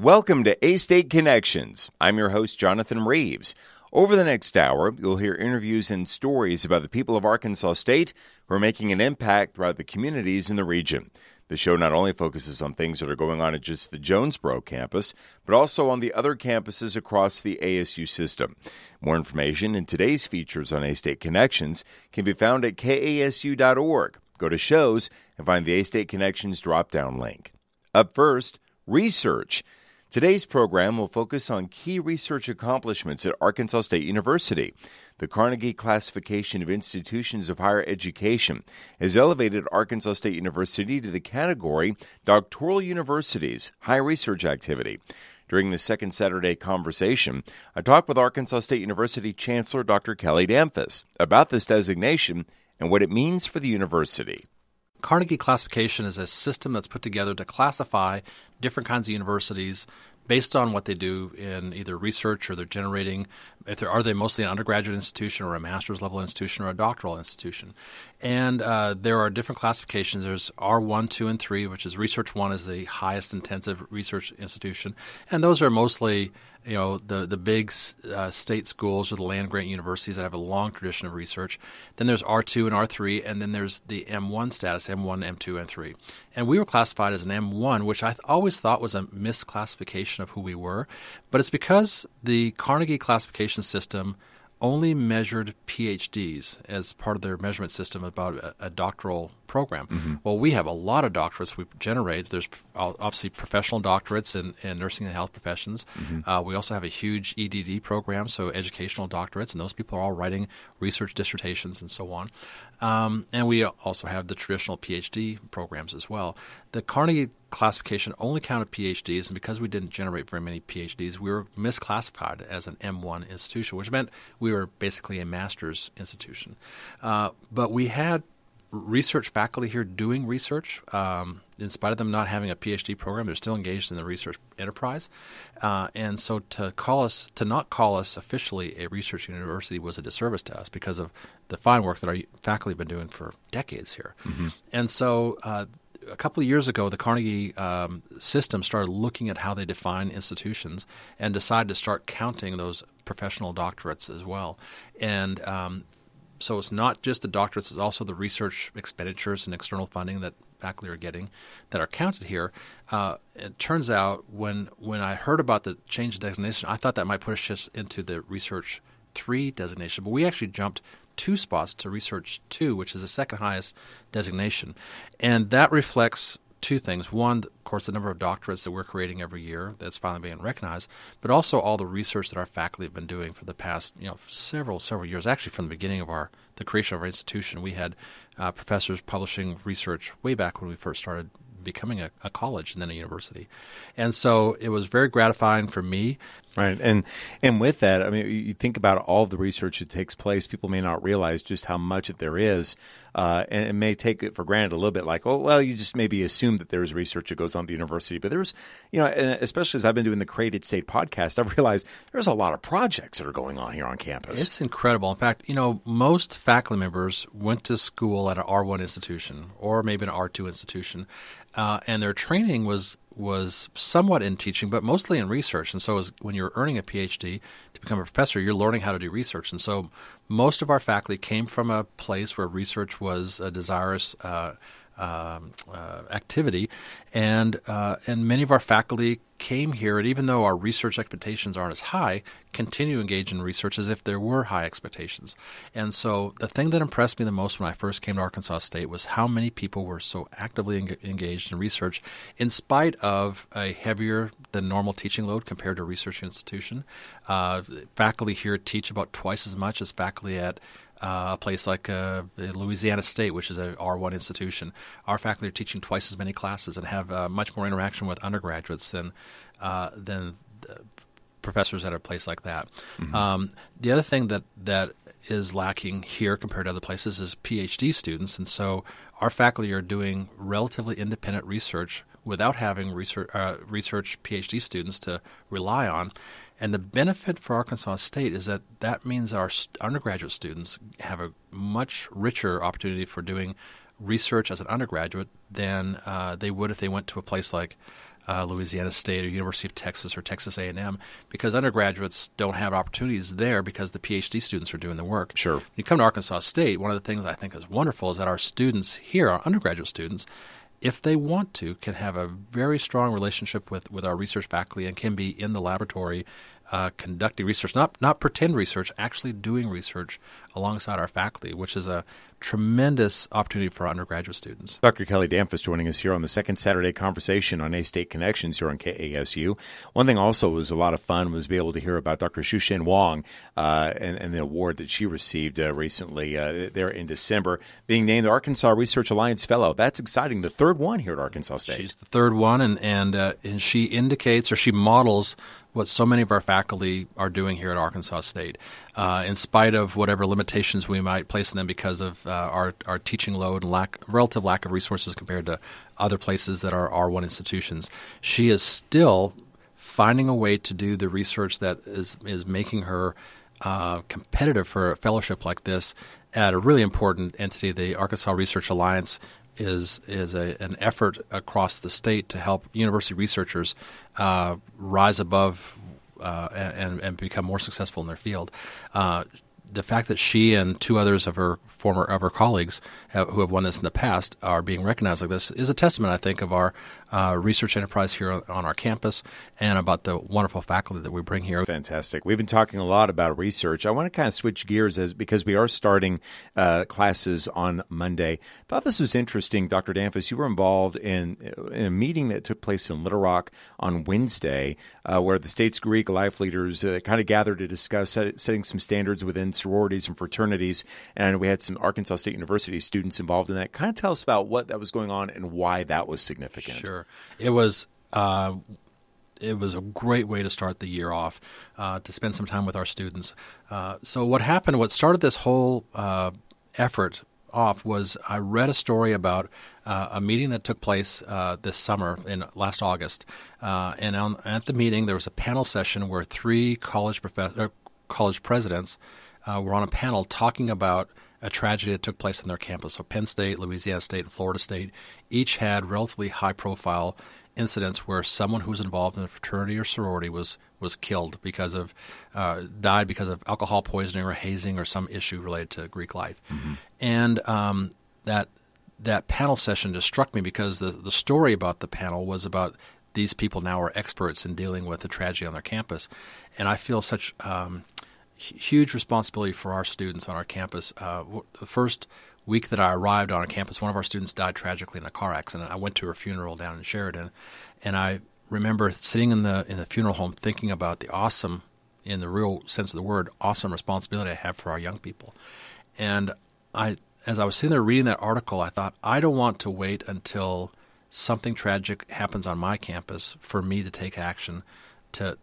Welcome to A-State Connections. I'm your host, Jonathan Reeves. Over the next hour, you'll hear interviews and stories about the people of Arkansas State who are making an impact throughout the communities in the region. The show not only focuses on things that are going on at just the Jonesboro campus, but also on the other campuses across the ASU system. More information and today's features on A-State Connections can be found at kasu.org. Go to shows and find the A-State Connections drop-down link. Up first, research. Today's program will focus on key research accomplishments at Arkansas State University. The Carnegie Classification of Institutions of Higher Education has elevated Arkansas State University to the category Doctoral Universities, High Research Activity. During the second Saturday conversation, I talked with Arkansas State University Chancellor Dr. Kelly Damphousse about this designation and what it means for the university. Carnegie Classification is a system that's put together to classify different kinds of universities based on what they do in either research or they're generating, are they mostly an undergraduate institution or a master's level institution or a doctoral institution. And there are different classifications. There's R1, 2, and 3, which is Research 1 is the highest intensive research institution. And those are mostly the big state schools or the land-grant universities that have a long tradition of research. Then there's R2 and R3, and then there's the M1 status, M1, M2, and 3. And we were classified as an M1, which I always thought was a misclassification of who we were. But it's because the Carnegie classification system only measured PhDs as part of their measurement system about a doctoral program. Mm-hmm. Well, we have a lot of doctorates we generate. There's obviously professional doctorates in nursing and health professions. Mm-hmm. We also have a huge EDD program, so educational doctorates, and those people are all writing research dissertations and so on. And we also have the traditional PhD programs as well. The Carnegie classification only counted PhDs, and because we didn't generate very many PhDs, we were misclassified as an M1 institution, which meant we were basically a master's institution. But we had research faculty here doing research. In spite of them not having a PhD program, they're still engaged in the research enterprise. And so to not call us officially a research university was a disservice to us because of the fine work that our faculty have been doing for decades here. Mm-hmm. And so a couple of years ago, the Carnegie system started looking at how they define institutions and decided to start counting those professional doctorates as well. And so it's not just the doctorates, it's also the research expenditures and external funding that faculty are getting that are counted here. It turns out when I heard about the change in designation, I thought that might push us into the Research 3 designation, but we actually jumped 2 spots to Research 2, which is the second highest designation. And that reflects two things. One, of course, the number of doctorates that we're creating every year that's finally being recognized, but also all the research that our faculty have been doing for the past several years. Actually, from the beginning of the creation of our institution, we had professors publishing research way back when we first started becoming a college and then a university. And so it was very gratifying for me. Right. And with that, I mean, you think about all of the research that takes place, people may not realize just how much there is, and it may take it for granted a little bit like, oh, well, you just maybe assume that there's research that goes on at the university. But there's, and especially as I've been doing the Created State podcast, I've realized there's a lot of projects that are going on here on campus. It's incredible. In fact, most faculty members went to school at an R1 institution or maybe an R2 institution, and their training was somewhat in teaching, but mostly in research. And so when you're earning a PhD to become a professor, you're learning how to do research. And so most of our faculty came from a place where research was a desirous activity, and many of our faculty came here, and even though our research expectations aren't as high, continue to engage in research as if there were high expectations. And so the thing that impressed me the most when I first came to Arkansas State was how many people were so actively engaged in research in spite of a heavier than normal teaching load compared to a research institution. Faculty here teach about twice as much as faculty at a place like Louisiana State, which is a R1 institution. Our faculty are teaching twice as many classes and have much more interaction with undergraduates than professors at a place like that. Mm-hmm. The other thing that is lacking here compared to other places is PhD students, and so our faculty are doing relatively independent research without having research PhD students to rely on. And the benefit for Arkansas State is that means our undergraduate students have a much richer opportunity for doing research as an undergraduate than they would if they went to a place like Louisiana State or University of Texas or Texas A&M, because undergraduates don't have opportunities there because the PhD students are doing the work. Sure. When you come to Arkansas State, one of the things I think is wonderful is that our students here, our undergraduate students, if they want to, can have a very strong relationship with our research faculty and can be in the laboratory conducting research, not pretend research, actually doing research alongside our faculty, which is a tremendous opportunity for our undergraduate students. Dr. Kelly Damphousse joining us here on the second Saturday conversation on A-State Connections here on KASU. One thing also was a lot of fun was be able to hear about Dr. Shushen Wong and the award that she received recently there in December, being named the Arkansas Research Alliance Fellow. That's exciting. The third one here at Arkansas State. She's the third one, and she indicates or she models what so many of our faculty are doing here at Arkansas State, in spite of whatever limitations we might place on them because of our teaching load and relative lack of resources compared to other places that are R1 institutions. She is still finding a way to do the research that is making her competitive for a fellowship like this at a really important entity. The Arkansas Research Alliance is an effort across the state to help university researchers rise above and become more successful in their field. The fact that she and two others of her colleagues who have won this in the past are being recognized like this is a testament, I think, of our research enterprise here on our campus and about the wonderful faculty that we bring here. Fantastic. We've been talking a lot about research. I want to kind of switch gears because we are starting classes on Monday. Thought this was interesting, Dr. Damphousse. You were involved in a meeting that took place in Little Rock on Wednesday where the state's Greek life leaders kind of gathered to discuss setting some standards within sororities and fraternities, and we had some Arkansas State University students involved in that. Kind of tell us about what that was going on and why that was significant. Sure. It was a great way to start the year off, to spend some time with our students. So what started this whole effort off was I read a story about a meeting that took place this summer in last August. And at the meeting, there was a panel session where three college presidents were on a panel talking about a tragedy that took place on their campus. So Penn State, Louisiana State, and Florida State each had relatively high-profile incidents where someone who was involved in a fraternity or sorority was killed died because of alcohol poisoning or hazing or some issue related to Greek life. Mm-hmm. And that panel session just struck me because the story about the panel was about these people now are experts in dealing with the tragedy on their campus. And I feel such huge responsibility for our students on our campus. The first week that I arrived on our campus, one of our students died tragically in a car accident. I went to her funeral down in Sheridan, and I remember sitting in the funeral home thinking about the awesome, in the real sense of the word, awesome responsibility I have for our young people. And as I was sitting there reading that article, I thought, I don't want to wait until something tragic happens on my campus for me to take action to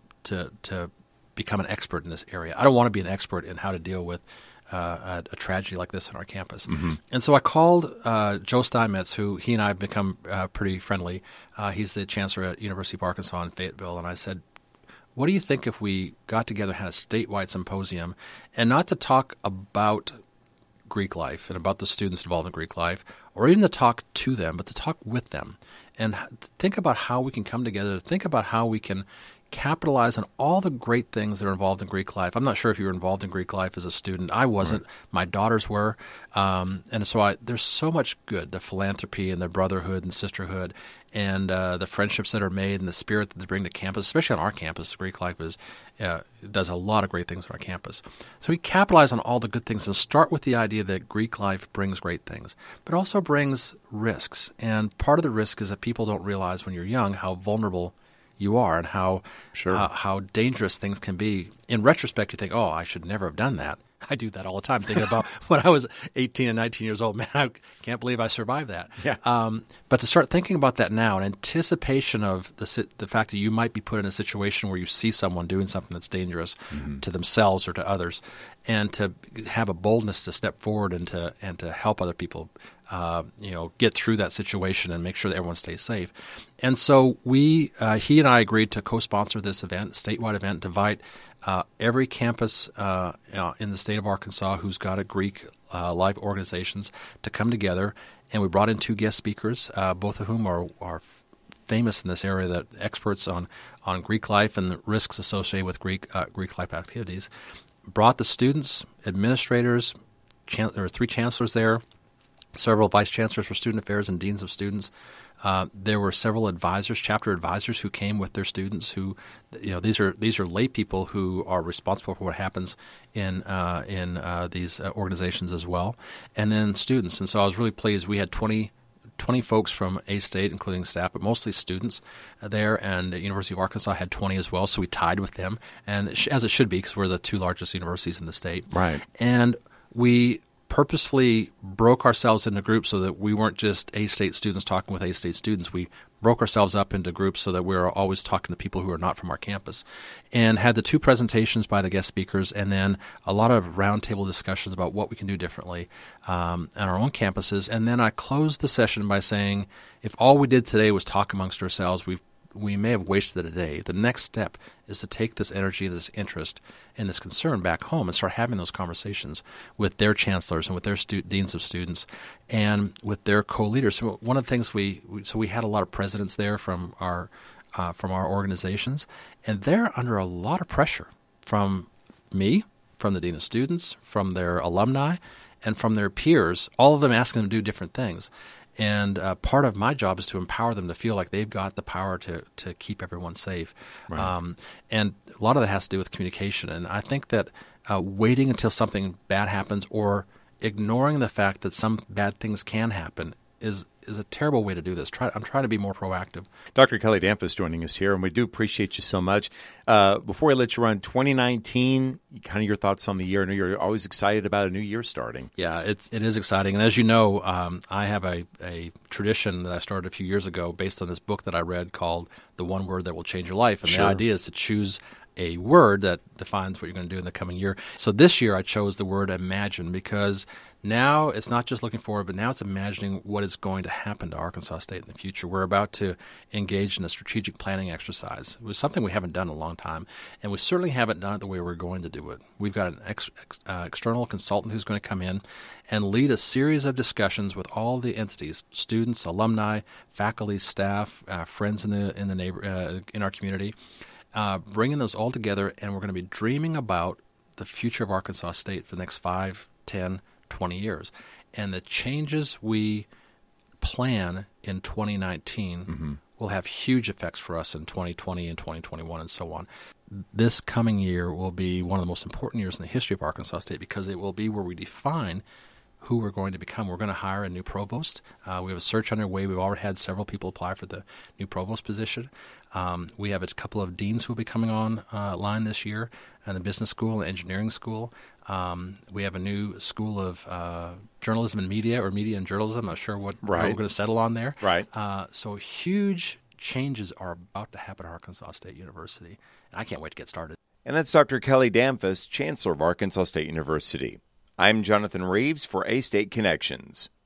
become an expert in this area. I don't want to be an expert in how to deal with a tragedy like this on our campus. Mm-hmm. And so I called Joe Steinmetz, who he and I have become pretty friendly. He's the chancellor at University of Arkansas in Fayetteville. And I said, what do you think if we got together and had a statewide symposium, and not to talk about Greek life and about the students involved in Greek life, or even to talk to them, but to talk with them and think about how we can come together, think about how we can capitalize on all the great things that are involved in Greek life. I'm not sure if you were involved in Greek life as a student. I wasn't. Right. My daughters were. And so there's so much good, the philanthropy and the brotherhood and sisterhood and the friendships that are made and the spirit that they bring to campus, especially on our campus. Greek life does a lot of great things on our campus. So we capitalize on all the good things and start with the idea that Greek life brings great things, but also brings risks. And part of the risk is that people don't realize when you're young how vulnerable you are and how dangerous things can be. In retrospect, you think, oh, I should never have done that. I do that all the time, thinking about when I was 18 and 19 years old. Man, I can't believe I survived that. Yeah. But to start thinking about that now in anticipation of the fact that you might be put in a situation where you see someone doing something that's dangerous to themselves or to others, and to have a boldness to step forward and to help other people get through that situation and make sure that everyone stays safe. And so he and I agreed to co-sponsor this event, statewide event, invite every campus in the state of Arkansas who's got a Greek life organizations to come together. And we brought in two guest speakers, both of whom are famous in this area, that experts on Greek life and the risks associated with Greek life activities, brought the students, administrators. There were 3 chancellors there, several vice chancellors for student affairs and deans of students. There were several advisors, chapter advisors, who came with their students. Who, these are lay people who are responsible for what happens in these organizations as well, and then students. And so I was really pleased. We had 20 folks from A-State, including staff, but mostly students there, and the University of Arkansas had 20 as well, so we tied with them, and as it should be, because we're the 2 largest universities in the state. Right. And we purposefully broke ourselves into groups so that we weren't just A-State students talking with A-State students. We broke ourselves up into groups so that we were always talking to people who are not from our campus, and had the 2 presentations by the guest speakers, and then a lot of roundtable discussions about what we can do differently on our own campuses. And then I closed the session by saying, if all we did today was talk amongst ourselves, we may have wasted a day. The next step is to take this energy, this interest, and this concern back home and start having those conversations with their chancellors and with their deans of students and with their co-leaders. So one of the things we had a lot of presidents there from our organizations, and they're under a lot of pressure from me, from the dean of students, from their alumni, and from their peers, all of them asking them to do different things. And part of my job is to empower them to feel like they've got the power to keep everyone safe. Right. And a lot of that has to do with communication. And I think that waiting until something bad happens or ignoring the fact that some bad things can happen is a terrible way to do this. I'm trying to be more proactive. Dr. Kelly Damphousse joining us here, and we do appreciate you so much. Before we let you run, 2019, kind of your thoughts on the year. I know you're always excited about a new year starting. Yeah, it is exciting. And as you know, I have a tradition that I started a few years ago based on this book that I read called The One Word That Will Change Your Life. And Sure. The idea is to choose a word that defines what you're going to do in the coming year. So this year I chose the word imagine, because now it's not just looking forward, but now it's imagining what is going to happen to Arkansas State in the future. We're about to engage in a strategic planning exercise. It was something we haven't done in a long time, and we certainly haven't done it the way we're going to do it. We've got an external consultant who's going to come in and lead a series of discussions with all the entities, students, alumni, faculty, staff, friends in our community, bringing those all together, and we're going to be dreaming about the future of Arkansas State for the next 5, 10, 20 years. And the changes we plan in 2019 will have huge effects for us in 2020 and 2021 and so on. This coming year will be one of the most important years in the history of Arkansas State, because it will be where we define who we're going to become. We're going to hire a new provost. We have a search underway. We've already had several people apply for the new provost position. We have a couple of deans who will be coming on line this year, and the business school and engineering school. We have a new school of journalism and media, or media and journalism. I'm not sure what we're going to settle on there. Right. So huge changes are about to happen at Arkansas State University, and I can't wait to get started. And that's Dr. Kelly Damphousse, Chancellor of Arkansas State University. I'm Jonathan Reeves for A-State Connections.